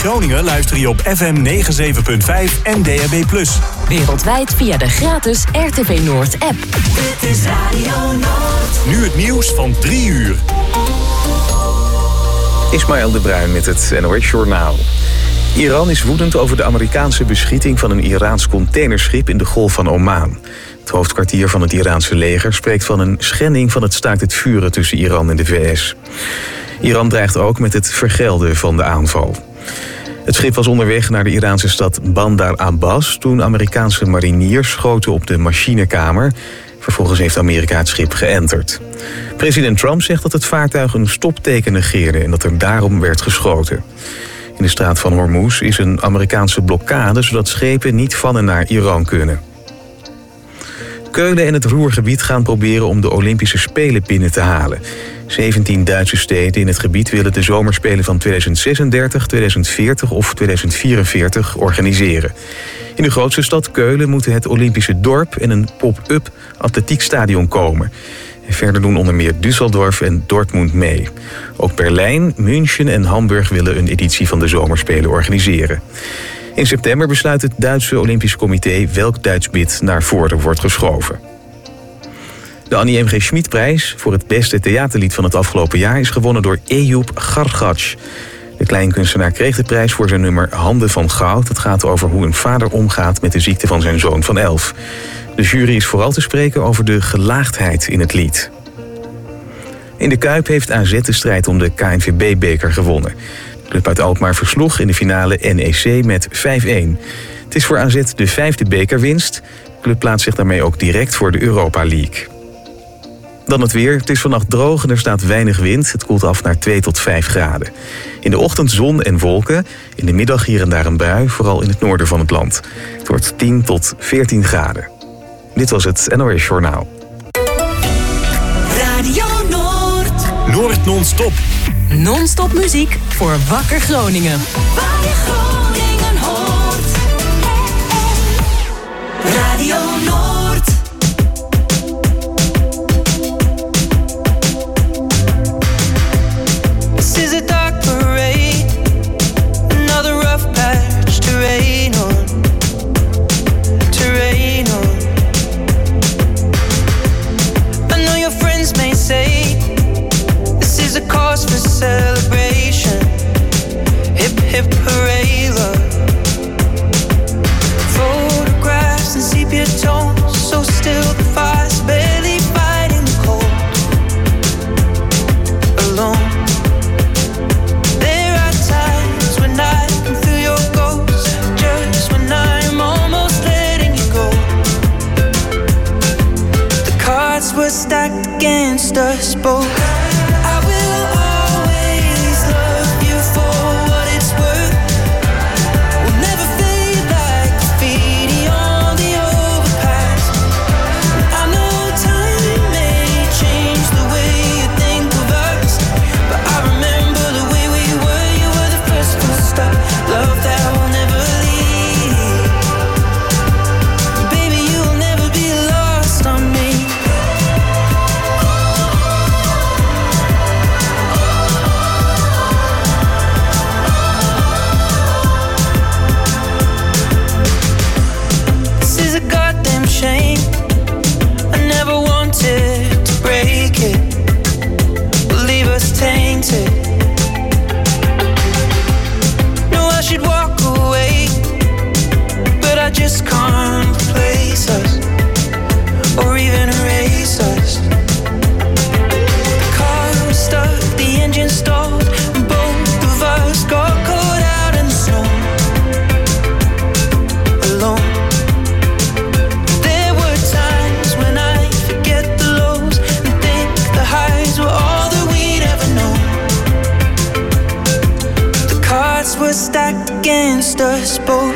Groningen luister je op FM 97.5 en DAB+. Wereldwijd via de gratis RTV Noord app. Dit is Radio Noord. Nu het nieuws van 3 uur. Ismaël de Bruin met het NOS Journaal. Iran is woedend over de Amerikaanse beschieting van een Iraans containerschip in de Golf van Oman. Het hoofdkwartier van het Iraanse leger spreekt van een schending van het staakt het vuren tussen Iran en de VS. Iran dreigt ook met het vergelden van de aanval. Het schip was onderweg naar de Iraanse stad Bandar Abbas toen Amerikaanse mariniers schoten op de machinekamer. Vervolgens heeft Amerika het schip geënterd. President Trump zegt dat het vaartuig een stopteken negeerde en dat er daarom werd geschoten. In de straat van Hormuz is een Amerikaanse blokkade zodat schepen niet van en naar Iran kunnen. Keulen en het Ruhrgebied gaan proberen om de Olympische Spelen binnen te halen. 17 Duitse steden in het gebied willen de zomerspelen van 2036, 2040 of 2044 organiseren. In de grootste stad Keulen moeten het Olympische dorp en een pop-up atletiekstadion komen. En verder doen onder meer Düsseldorf en Dortmund mee. Ook Berlijn, München en Hamburg willen een editie van de zomerspelen organiseren. In september besluit het Duitse Olympisch Comité welk Duits bid naar voren wordt geschoven. De Annie M. G. Schmid-prijs voor het beste theaterlied van het afgelopen jaar is gewonnen door Eyüp Gargaç. De kleinkunstenaar kreeg de prijs voor zijn nummer Handen van Goud. Het gaat over hoe een vader omgaat met de ziekte van zijn zoon van 11. De jury is vooral te spreken over de gelaagdheid in het lied. In de Kuip heeft AZ de strijd om de KNVB-beker gewonnen. De club uit Alkmaar versloeg in de finale NEC met 5-1. Het is voor AZ de 5e bekerwinst. De club plaatst zich daarmee ook direct voor de Europa League. Dan het weer. Het is vannacht droog en er staat weinig wind. Het koelt af naar 2 tot 5 graden. In de ochtend zon en wolken. In de middag hier en daar een bui, vooral in het noorden van het land. Het wordt 10 tot 14 graden. Dit was het NOS Journaal. Radio Noord. Noord non-stop. Non-stop muziek voor Wakker Groningen. Waar je Groningen hoort. Radio Noord. This is a dark parade. Another rough patch to rain on. To rain on. I know your friends may say this is a cause for celebration. Hip hip hooray love. Photographs and sepia tones, so still the fire's barely fighting the cold. Alone. There are times when I can feel your ghost, just when I'm almost letting you go. The cards were stacked against us both. Just can't replace us or even erase us. The car was stuck, the engine stalled, and both of us got caught out in the snow. Alone. There were times when I forget the lows and think the highs were all that we'd ever known. The cards were stacked against us both.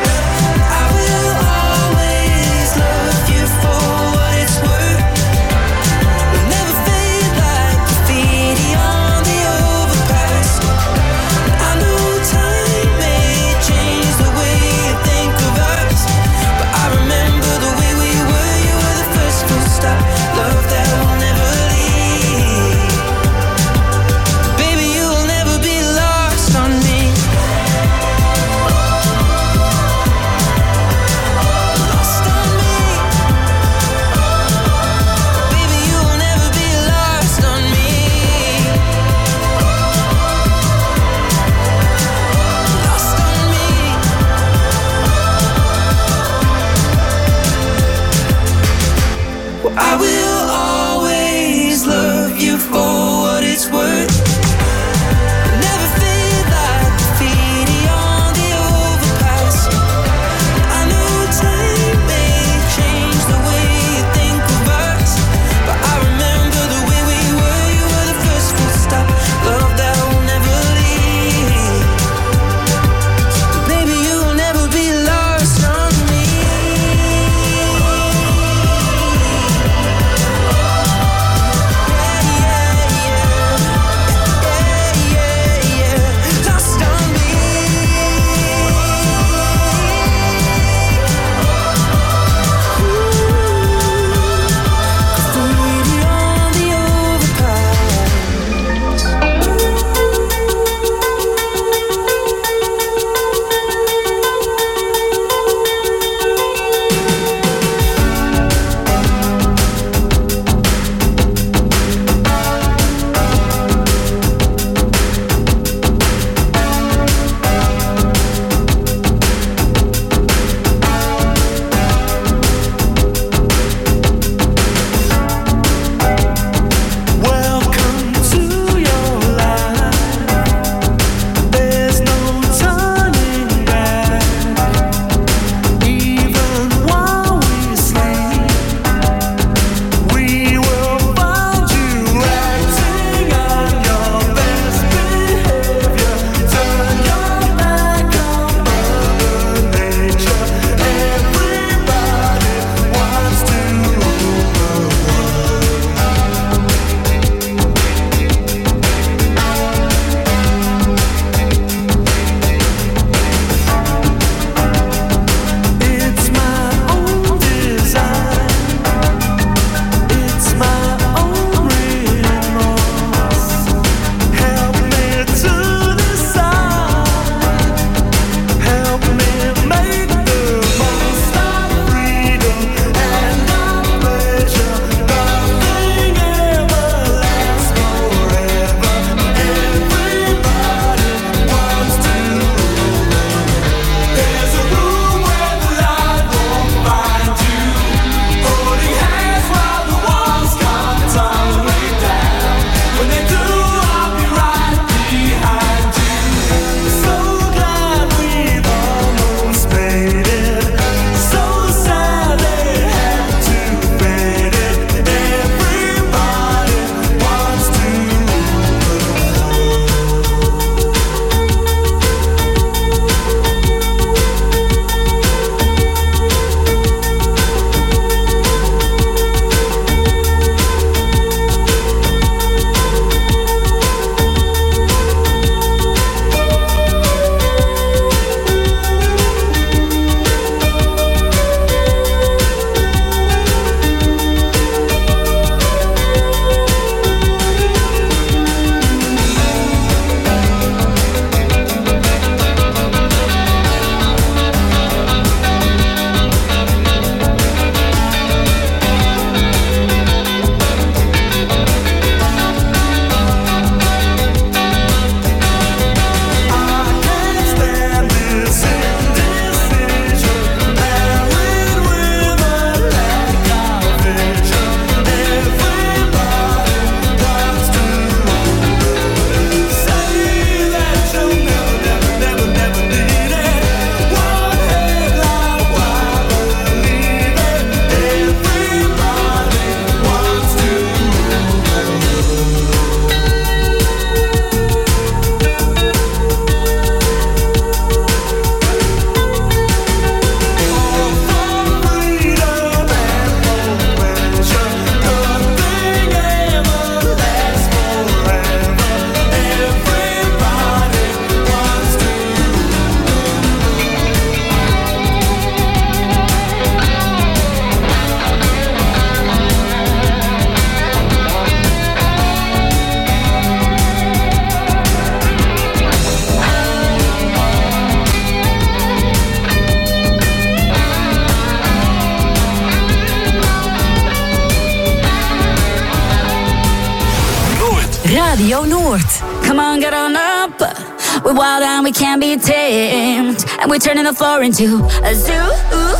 Radio Noord. Come on, get on up. We're wild and we can't be tamed. And we're turning the floor into a zoo.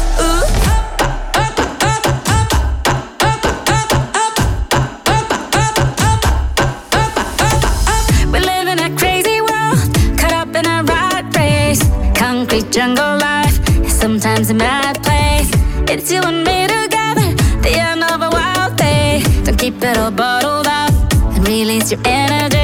We live in a crazy world, caught up in a rat race. Concrete jungle life, sometimes a mad place. It's you and me together, the end of a wild day. Don't keep it all bottled up and release your energy.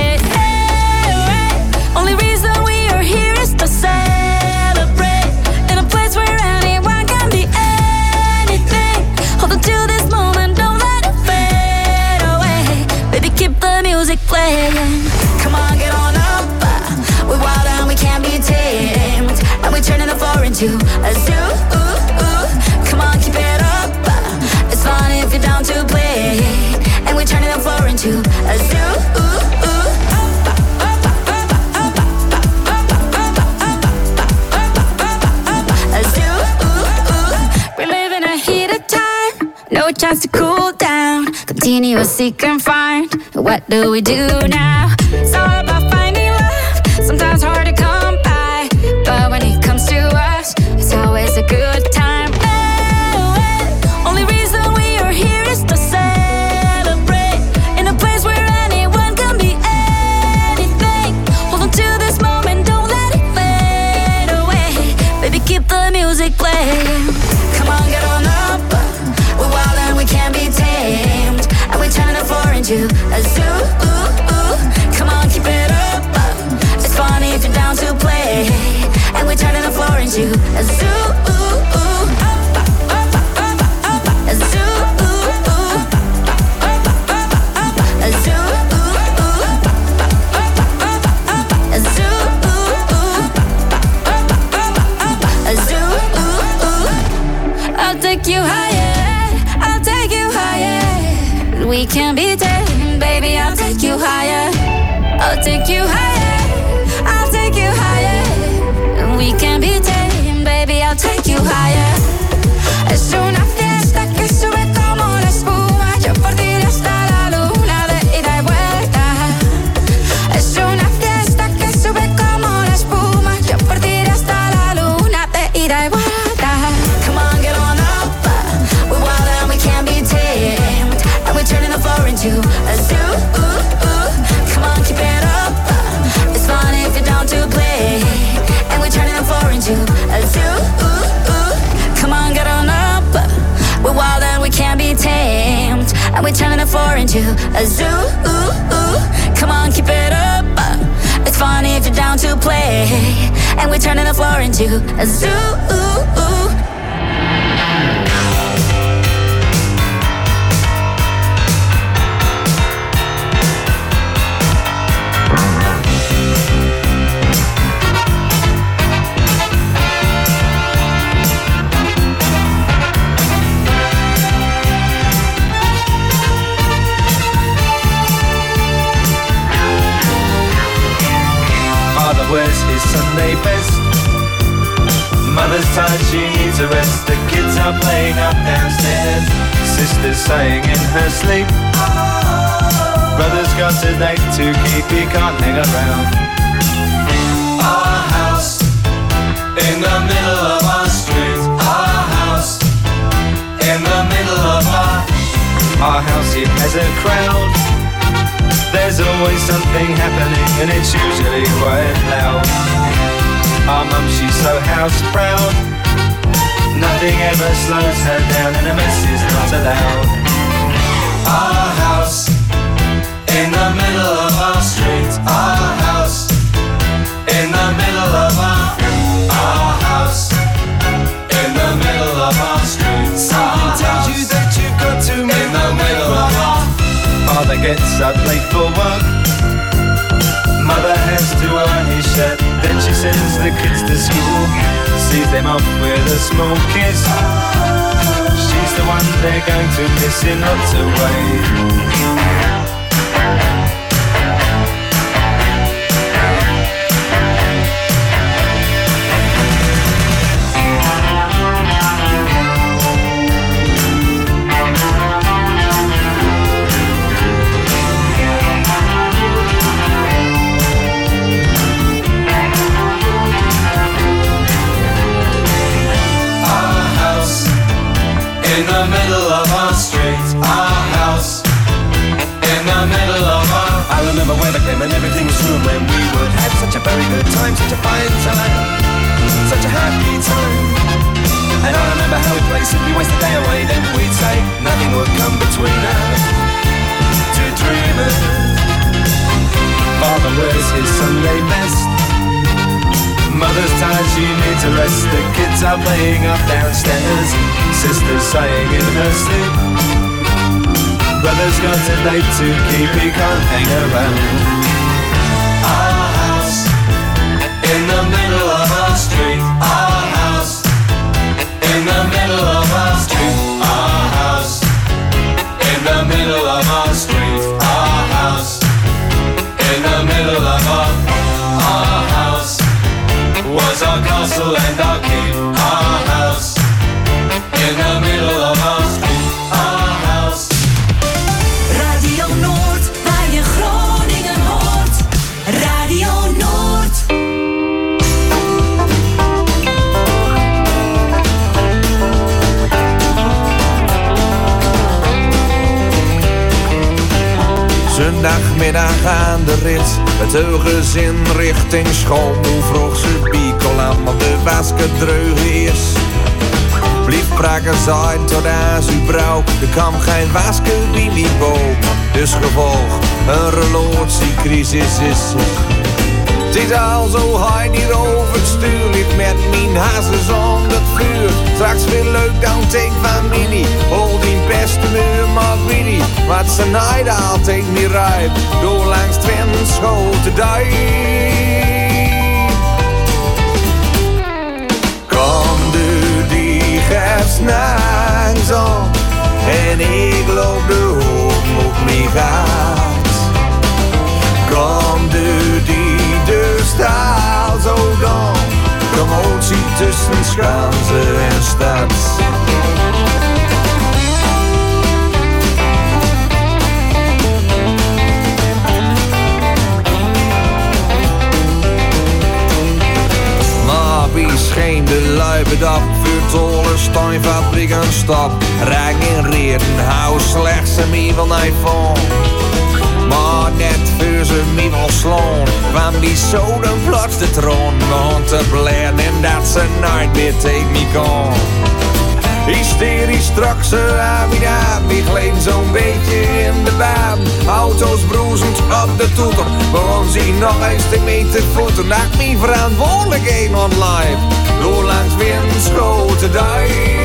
Only reason we are here is to celebrate in a place where anyone can be anything. Hold on to this moment, don't let it fade away. Baby, keep the music playing. Come on, get on up. We're wild and we can't be tamed. And we're turning the floor into a zoo. Come on, keep it up. It's fun if you're down to play. And we're turning the floor into a zoo. No chance to cool down. Continue seek and find. What do we do now? It's all about finding love. Sometimes hard to come by, but when it comes to us, it's always a good time. Only reason we are here is to celebrate in a place where anyone can be anything. Hold on to this moment, don't let it fade away. Baby, keep the music playing. Come on, get on up. We're wild and we can't be tamed. And we're turning the floor into a zoo. Come on, keep it up. It's funny if you're down to play. And we're turning the floor into a zoo. A zoo. A zoo. A zoo. A zoo. I'll take you higher. We can be tamed, baby, I'll take you higher. I'll take you higher. I'll take you higher. We can be tamed, baby, I'll take you higher. Es una fiesta que sube como la espuma. Yo por ti hasta la luna de ida y vuelta. Es una fiesta que sube como la espuma. Yo por ti hasta la luna de ida y vuelta. Come on, get on up. We're wild and we can't be tamed. We're turning the floor into a zoo. Come on, keep it up. It's fun if you're down to play. And we're turning the floor into a zoo. Come on, get on up. We're wild and we can't be tamed. And we're turning the floor into a zoo. Come on, keep it up. It's fun if you're down to play. And we're turning the floor into a zoo. Wears his Sunday best. Mother's tired, she needs a rest. The kids are playing up downstairs. Sister's sighing in her sleep. Brother's got a date to keep, he can't hang around. Our house in the middle of our street. Our house in the middle of our house. It has a crowd. There's always something happening and it's usually quite loud. Our mum, she's so house proud. Nothing ever slows her down and a mess is not allowed. Our house in the middle of our street. Our house in the middle of our house in the middle of our street. Something tells you that you've got to move in the middle of our. Father gets up late for work. Mother has to iron his shirt. Then she sends the kids to school. Sees them off with a small kiss. She's the one they're going to miss in lots of ways. very good time, such a fine time, such a happy time. And I remember how we'd play simply waste the day away, then we'd say nothing would come between us. Two dreamers. Father wears his Sunday best, mother's tired, she needs a rest. The kids are playing up downstairs, sister's sighing in her sleep. Brother's got a date to keep, he can't hang around. Our house in the middle of our street. Our house in the middle of our street. Our house in the middle of our street. Our house in the middle of our house was our castle and our keep. Our house in the middle of our street. Our house. Radio Noord, waar je Groningen hoort. Radio Noord. Zondagmiddag aan de rit, het hele gezin richting school. Hoe vroeg ze biekel aan, want de wasken dreug is. Blief prakken zijn tot aan uw brouw, er kwam geen wasken bij die boom. Dus gevolg, een relatiecrisis is het. Het is al zo hard hier over het stuur, liep met mijn hazes om het vuur. Straks weer leuk dan tank van Mini, hol die beste muur maar Mini. Wat ze naait altijd niet rijp, door langs Twente schoten dijk. Kom du die geeft s'nachts om, en ik loop de hoek op mij gaat. Kom du die de staal zo dan, commotie tussen Schanze en stad. Maar wie scheen de luipen op, vuurtolen, steinfabriek en stap. Rijk in reden, hou slechts een mie van iPhone. Maar net voor ze mij wel slaan, kwam die zo dan plots de troon. Begon te blaren en dat ze nooit meer tegen me kon. Hysterisch strak ze aan wie gleed zo'n beetje in de baan. Auto's broezend op de toeter, begon ze nog eens te mee te voeten. Nacht me verantwoordelijkheden online, door langs windschoten dijk.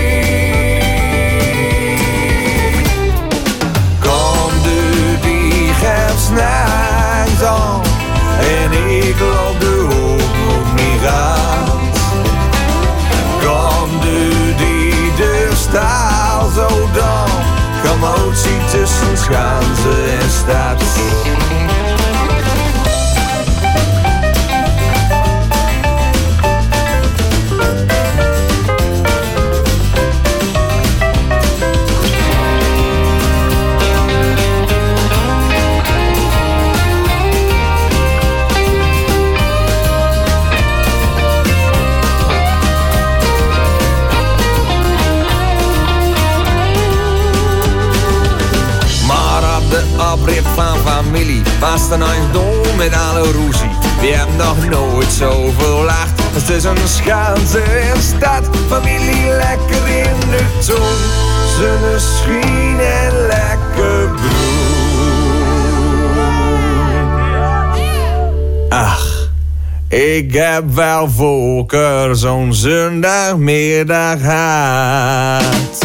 Geef s'nachts aan, en ik loop de hoek op mij gaat. Kom du die de staal zo dan, commotie tussen Schanze en stad. Oprit van familie, was dan eens dol met alle roezie. We hebben nog nooit zoveel lacht als tussen Schanze en stad. Familie lekker in de zon, zonneschijn en lekker bloed. Ach, ik heb wel voorkeur zo'n zondagmiddag gehad.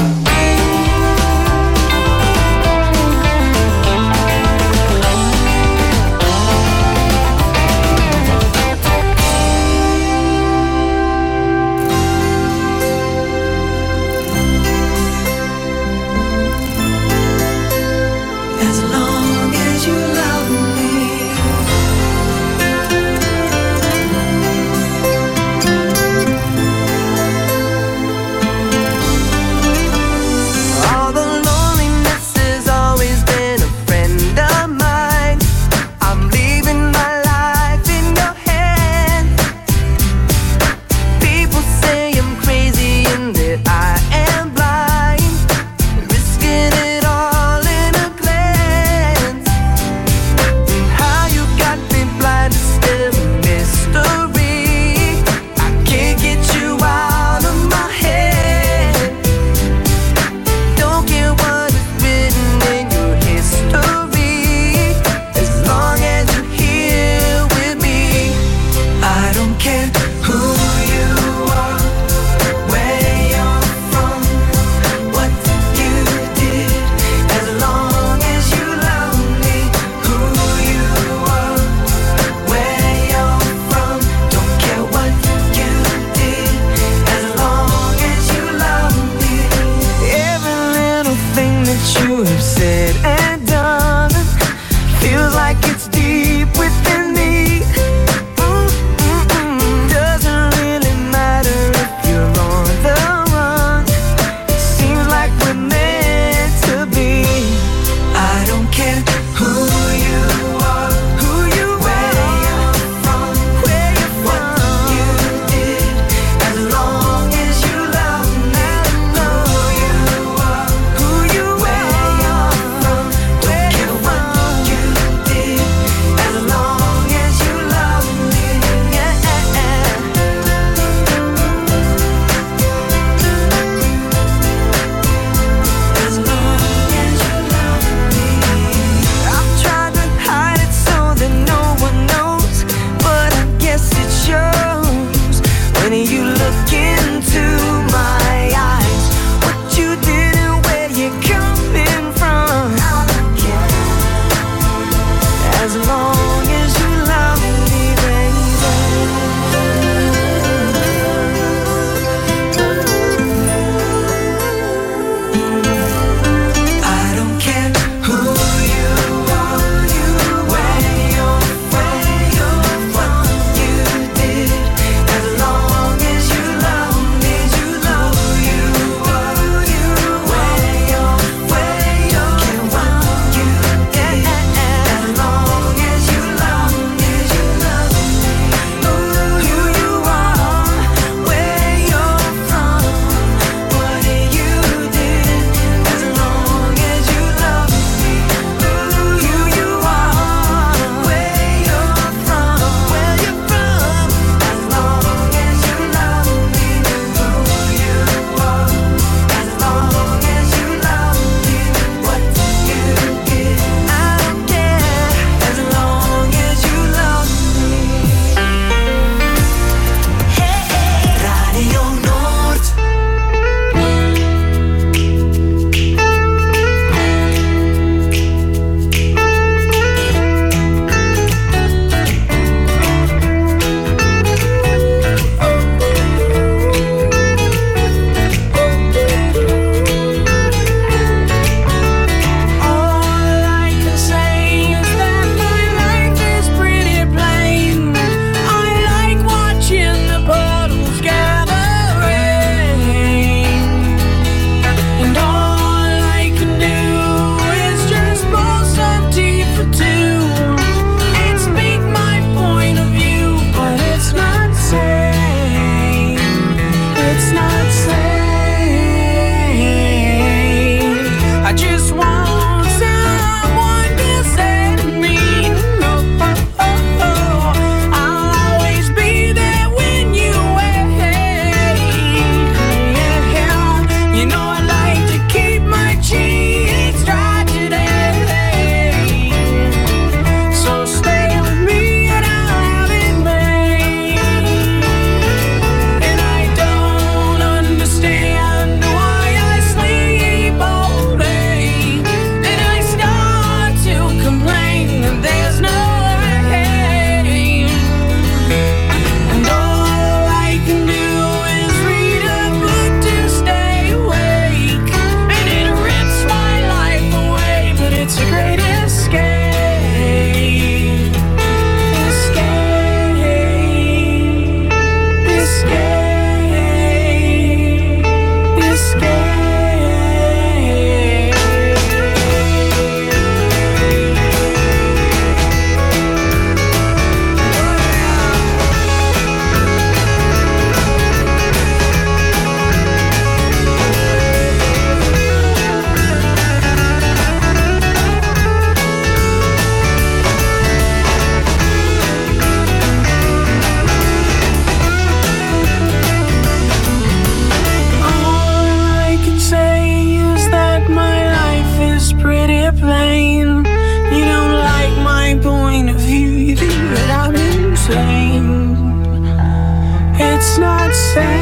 not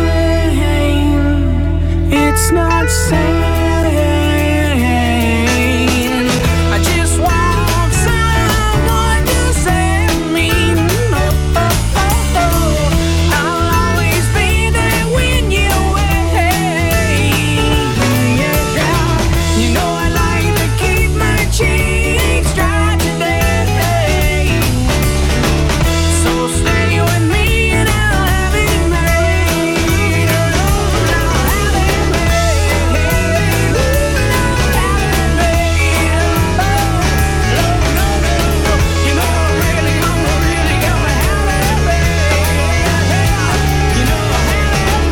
sane. It's not sane. I just want someone to save me. I'll always be there when you're away. You know I like to keep my cheeks dry today. So stay with me and I'll have it made. I'll have it made. I'll have it made. No, you know I'm really gonna have it made. You know I'll have it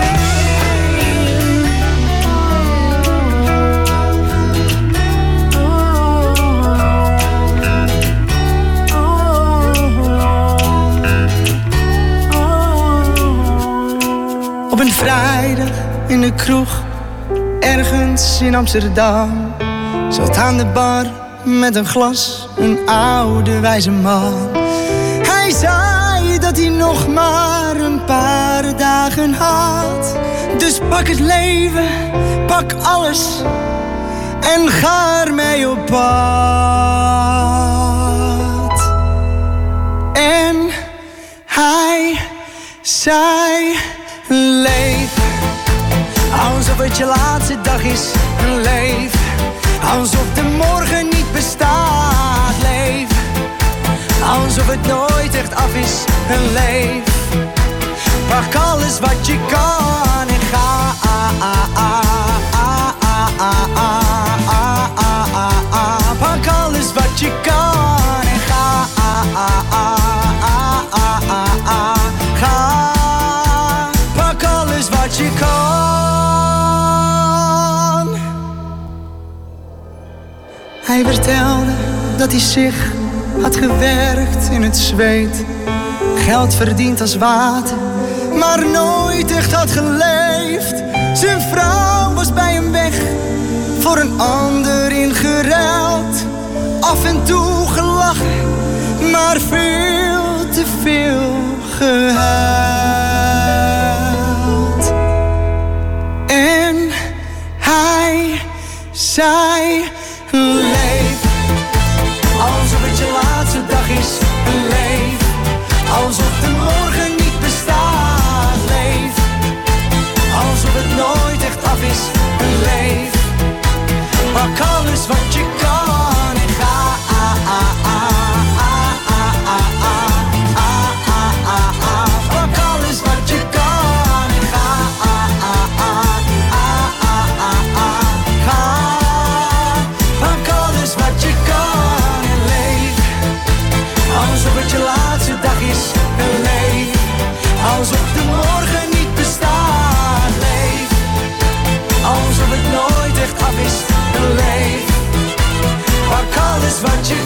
Op een vrijdag in de kroeg, ergens in Amsterdam, zat aan de bar met een glas een oude wijze man. Hij zei dat hij nog maar een paar dagen had. Dus pak het leven, pak alles en ga ermee op pad. En hij zei: leef alsof het je laatste dag is. Leef alsof de morgen niet bestaat. Leef alsof het nooit echt af is. Leef, pak alles wat je kan en ga. Pak alles wat je kan en ga. Ga, pak alles wat je kan. Hij vertelde dat hij zich had gewerkt in het zweet, geld verdiend als water, maar nooit echt had geleefd. Zijn vrouw was bij hem weg, voor een ander ingeruild. Af en toe gelachen, maar veel te veel gehuild. En hij zei: leef alsof het je laatste dag is. Leef alsof de morgen niet bestaat. Leef alsof het nooit echt af is. Leef, pak alles wat je kan en ga. Pak alles wat je kan en ga. Ga, pak alles wat je kan en leef alsof het je laatste dag is. Leef alsof de morgen niet bestaat. Leef alsof het nooit echt af is. Leef, pak alles wat je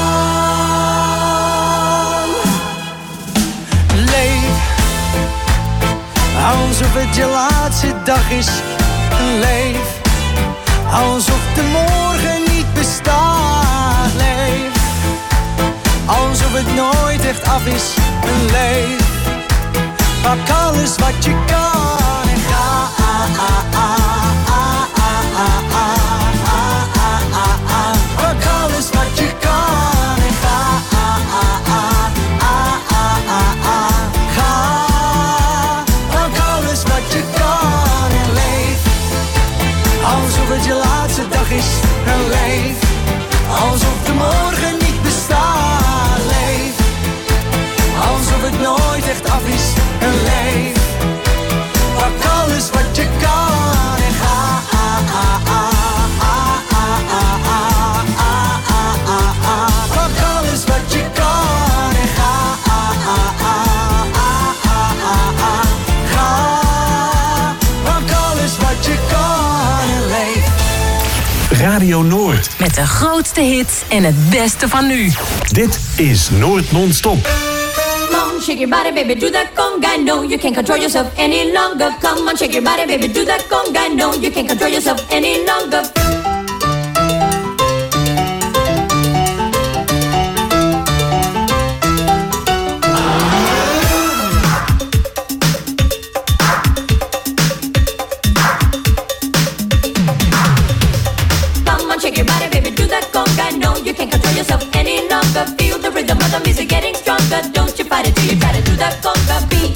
kan. Leef alsof het je laatste dag is. Leef alsof de morgen niet bestaat. Leef alsof het nooit echt af is. Leef, pak alles wat je kan en ga. Pak alles wat je kan en ga. Ga, pak alles wat je kan en leef alsof het je laatste dag is. En leef alsof de morgen niet bestaat. Leef alsof het nooit echt af is. En leef, pak alles wat je kan en ga. Pak alles wat je kan en ga. Ga, pak alles wat je kan en leef. Radio Noord. Met de grootste hits en het beste van nu. Dit is Noord Non-Stop. Come on, shake your body, baby, do that conga. No, you can't control yourself any longer. Come on, shake your body, baby, do that conga. No, you can't control yourself any longer. stronger. Don't you fight it till you try to do the conga beat.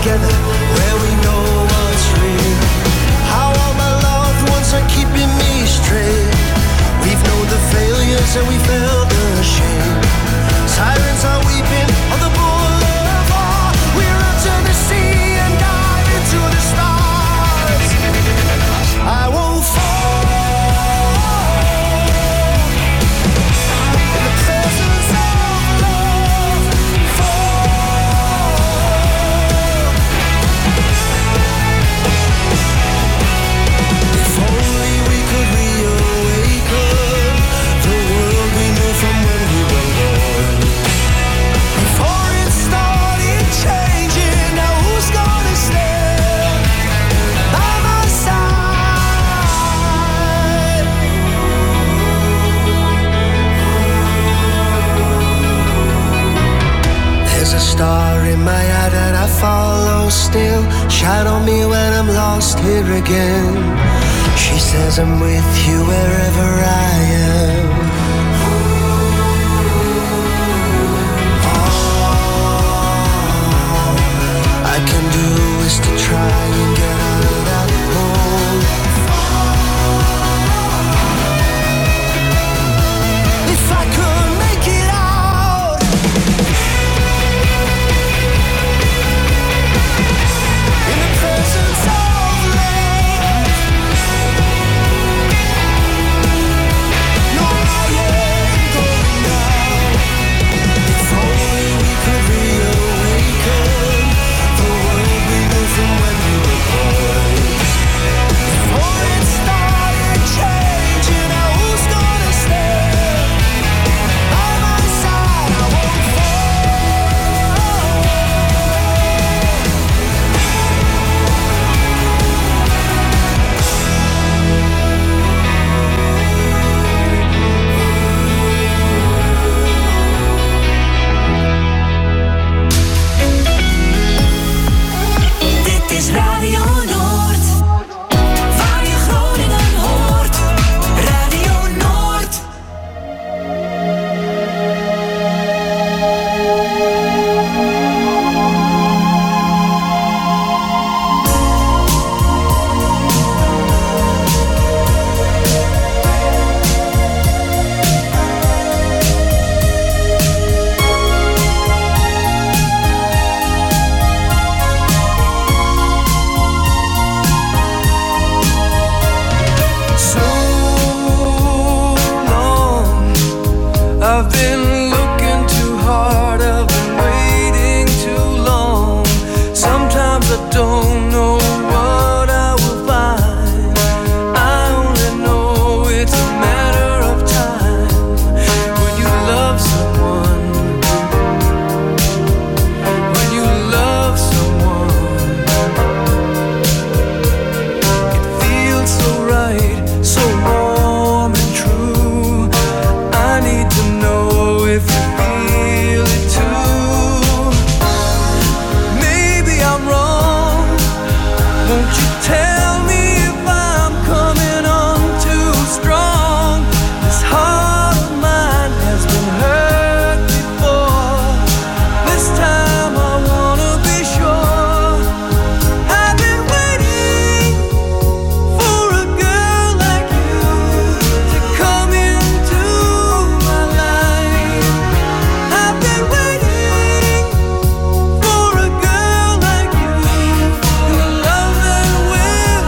together where we know what's real. How all my loved ones are keeping me straight. We've known the failures and we felt the shame. Sirens are weeping on the boulevard. We're out to the sea and dive into the stars. I won't fall in the presence of love. If only we could reawaken the world we knew from when we were born. Before it started changing, now who's gonna stand by my side? There's a star in my eye that I follow still. Shine on me when I'm lost here again. She says I'm with you wherever I am. All I can do is to try and get out of that hole. If I could make it out, in the presence of love. No, I ain't going down. If only we could reawaken the world we knew from when we were boys. Before it started changing, now who's gonna stand by my side? I won't Dit is Radio Noord. Waar je Groningen hoort. Radio Noord. So long, I've been looking too hard, I've been waiting too long. Sometimes I don't know what I will find. I only know it's a matter of time. When you love someone, when you love someone, it feels so right, so warm and true. I need to know if you feel it too. Maybe I'm wrong. Won't you tell me if I'm coming on too strong? This heart of mine has been hurt before. This time I wanna be sure. I've been waiting for a girl like you to come into my life. I've been waiting for a girl like you, and the love that will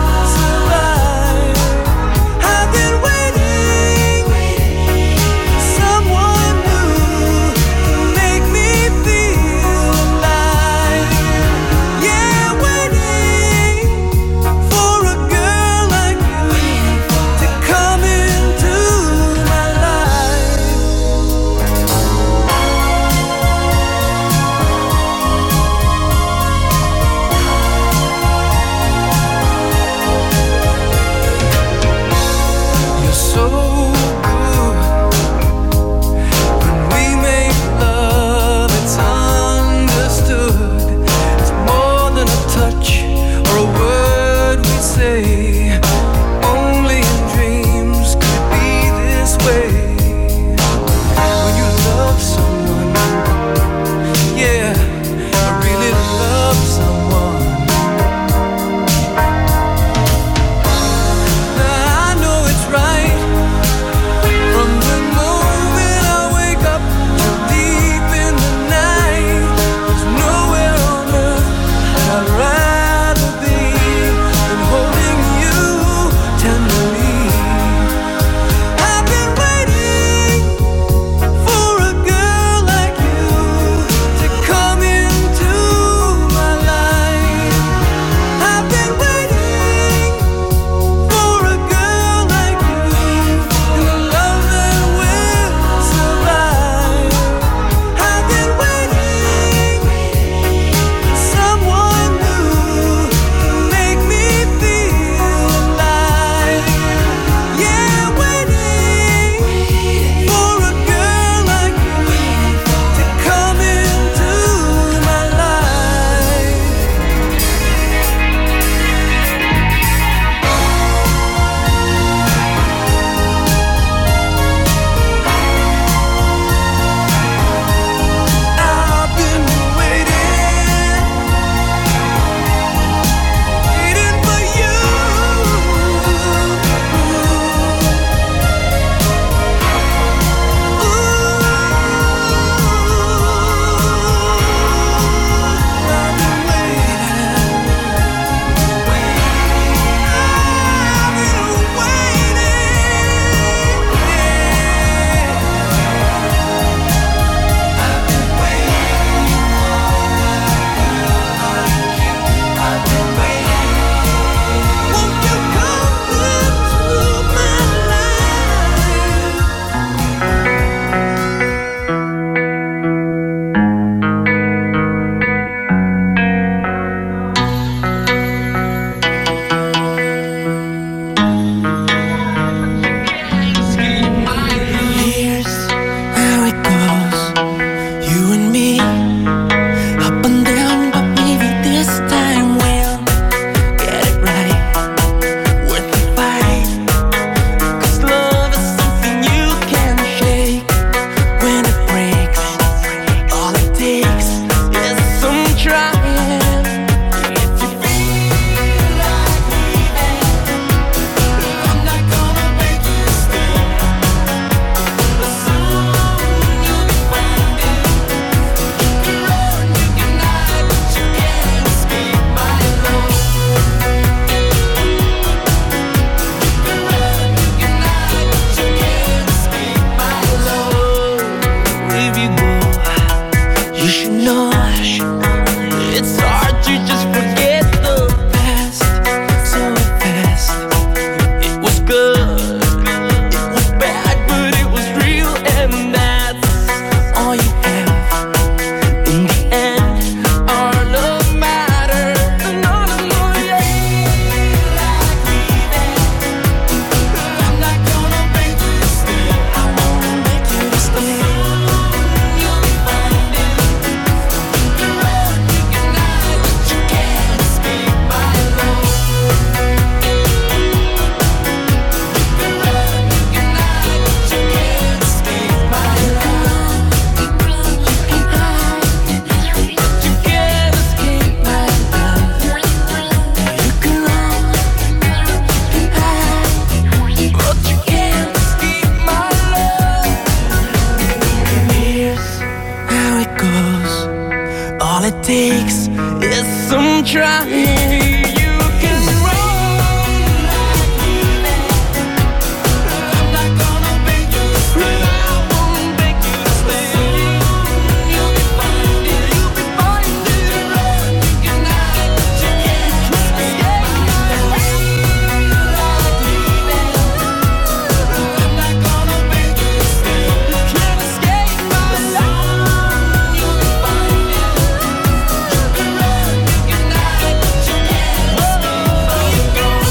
trying. You can run like leaving. I'm not gonna make you stay. I won't make you stay. You'll be fine, yeah, you'll be fine. You run, you can hide, but you can't escape my love. Like leaving. I'm not gonna make you stay. You can't escape my love. You'll be fine, yeah. You can run, you can hide, but you can't escape my love. You can run.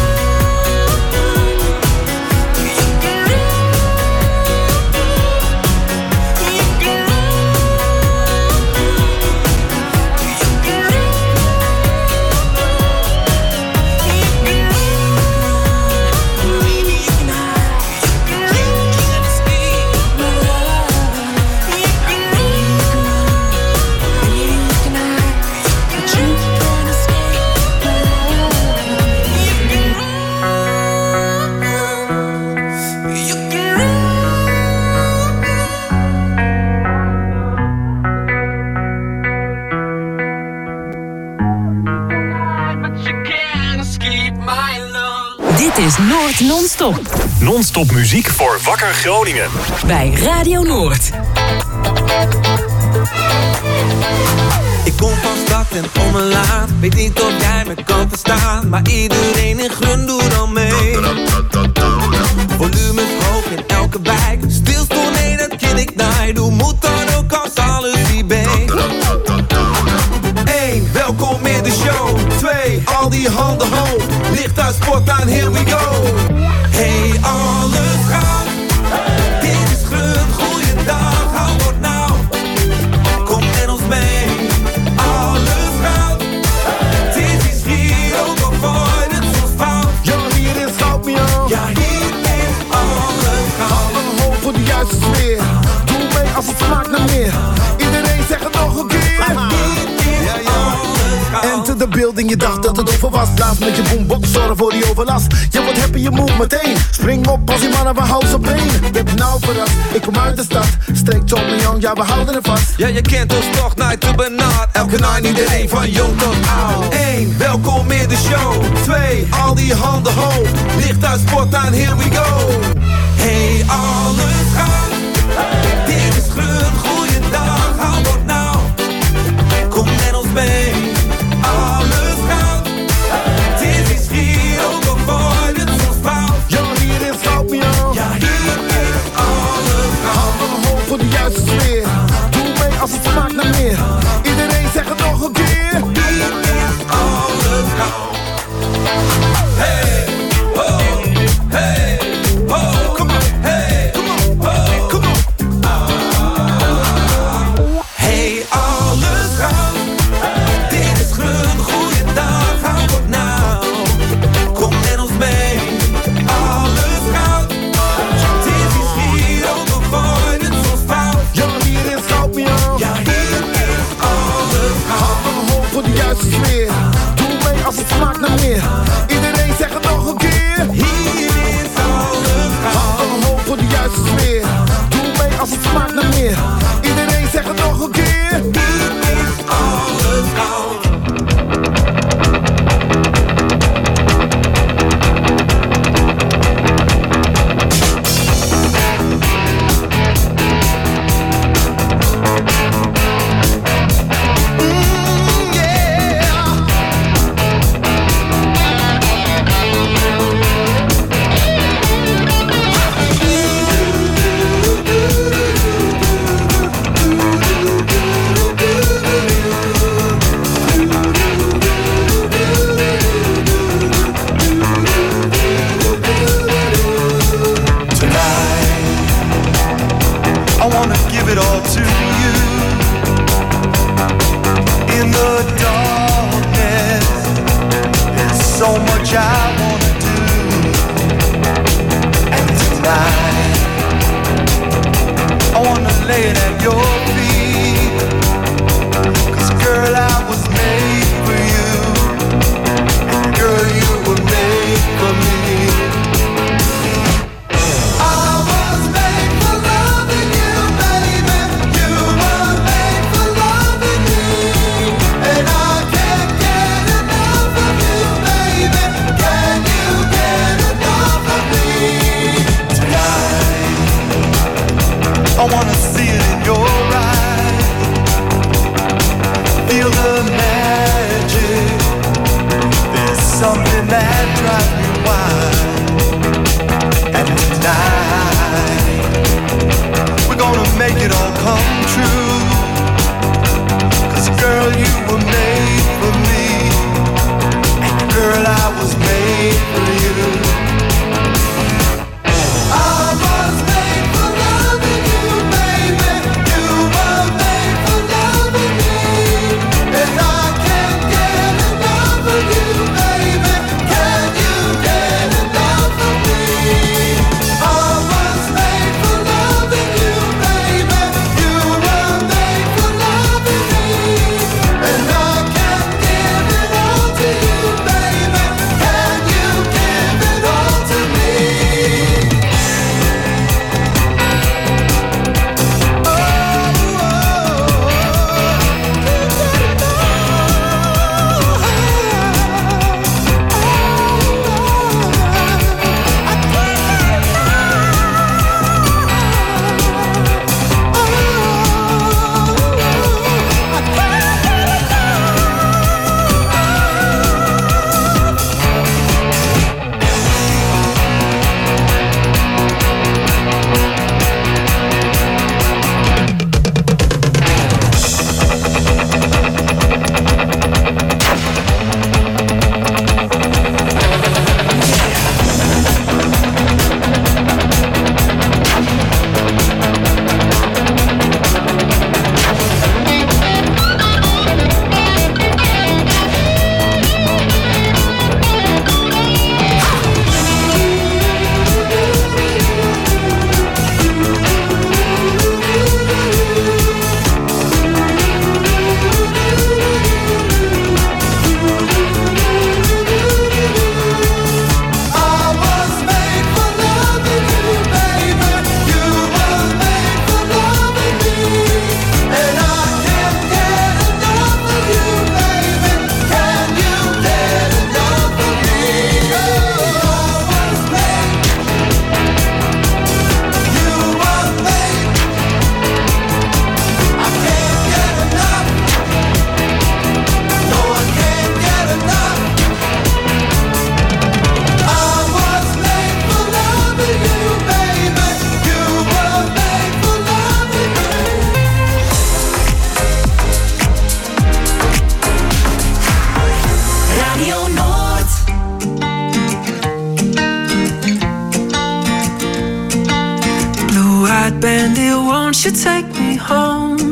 Dit is Noord Non-Stop. Non-stop muziek voor Wakker Groningen. Bij Radio Noord. Ik kom van stad en om me laat. Weet niet of jij me kan verstaan, maar iedereen in Grun doet dan mee. Volume hoog in elke wijk. Stilstond, nee, dat ken ik niet. Doe moet dan ook als alles die been. 1, welkom in de show. 2, al die handen hoog. Licht uit sport aan, here we go. Hey, alles gaat. Dit is Grun, goeiedag. Hou wordt nou. Kom met ons mee. Alles gaat. Dit is hier ook al voor. Dit is ons fout. Ja, hier is Goudmian. Ja, hier is alles gaat. Hou een hoop voor de juiste sfeer. Doe mee als het smaakt naar meer. Iedereen zegt het nog een keer. Enter the building, je dacht dat het over was. Blaas met je boombox, zorg voor die overlast. Ja, wat heb je move meteen? Spring op als die mannen, we houden op één. Je hebt nou verrast, ik kom uit de stad. Streek Tom en Young, ja, we houden er vast. Ja, je kent ons toch, night to benard. Elke night, iedereen van jong tot oud. 1, welkom in de show. 2, al die handen hoog. Licht uit sport aan, here we go. Hey, alles gaat. Dit is Grun, goeiedag. Hou wordt nou. Kom met ons mee. Alles gaat. Dit is hier ook al voor. Dit is ons fout. Ja, hier is Goudmian. Ja, hier is alles gaat. Hou een hoop voor de juiste sfeer. Doe mee als het smaakt naar meer. Iedereen zegt het nog een keer. Hier is alles gaat. Hey, oh, hey, oh, come on, hey, come on, oh, come on. Hey, alles gaat. Dit is Grun, goeiedag, hou wordt nou. Kom met ons mee. Alles gaat. Dit is hier ook al voor, dit is ons fout. Ja, hier is Goudmian. Ja, hier is alles gaat. Hou een hoop voor de juiste sfeer. Doe mee als het smaakt naar meer. Iedereen zegt het nog een keer. Hier is alles gaat. Hou een hoop voor de juiste sfeer. Doe mee als het smaakt naar meer. Iedereen zegt het nog een keer. Hier is alles goud. I wanna give it all to you. In the darkness, there's so much I wanna do. And tonight, I wanna lay it at your feet. 'Cause girl, I was made for you. And girl, you were made for me. Yeah. something that drives me wild. And tonight we're gonna make it all come true. 'Cause girl, you were made for me, and girl, I was made for you. I was made for loving you, baby. You were made for loving me, and I can't get enough of you, baby. Can you get enough of me? I was made for loving you, baby. You were made for loving me, and I can't give it all to you, baby. Can you give it all to me? Bandit, won't you take me home?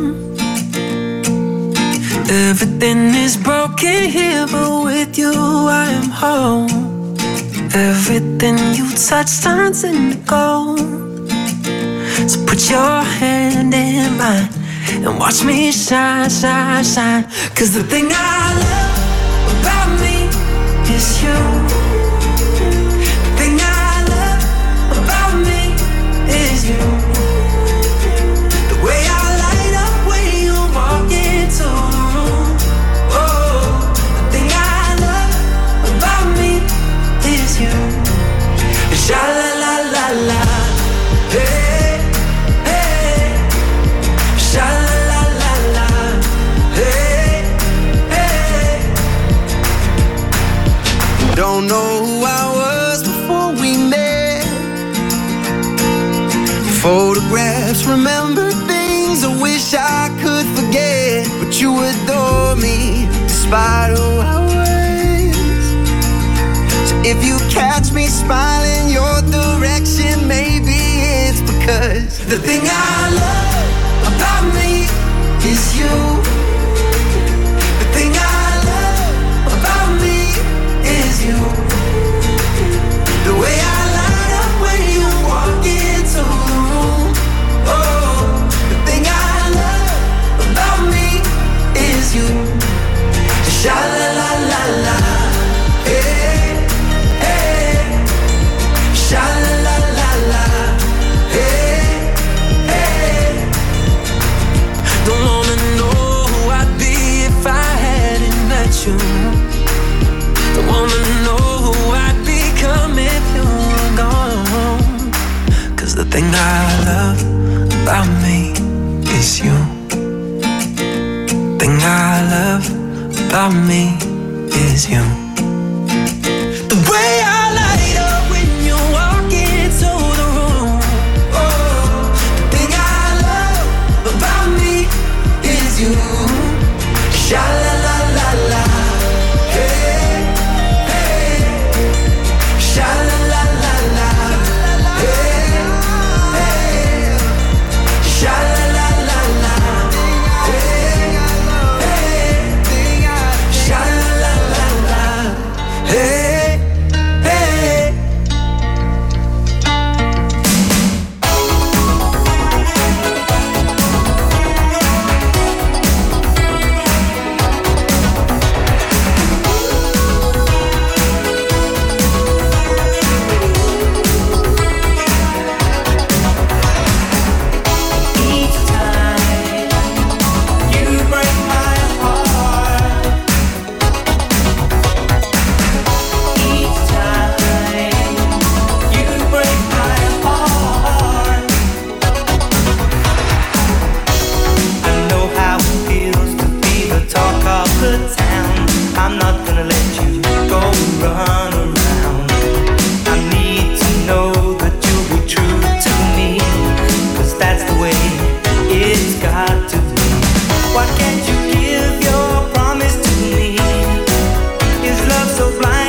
Everything is broken here, but with you I am home. Everything you touch turns into gold. So put your hand in mine and watch me shine, shine, shine. 'Cause the thing I love about me is you. The thing I love about me is you. Sha la la la la, hey, hey. Sha la la la la, hey, hey. Don't know who I was before we met. Photographs, remember things I wish I could forget. But you adore me despite who I was. So if you catch me smiling your direction, maybe it's because the thing I love about me is you. The thing I love about me is you. The way I light up when you walk into the room. Oh, the thing I love about me is you. Sha la la la la, hey, hey. Sha la la la la, hey, hey. Don't wanna know who I'd be if I hadn't met you. Don't wanna know who I'd become if you were gone. 'Cause the thing I love about me is you. The thing I love about me is you. so blind.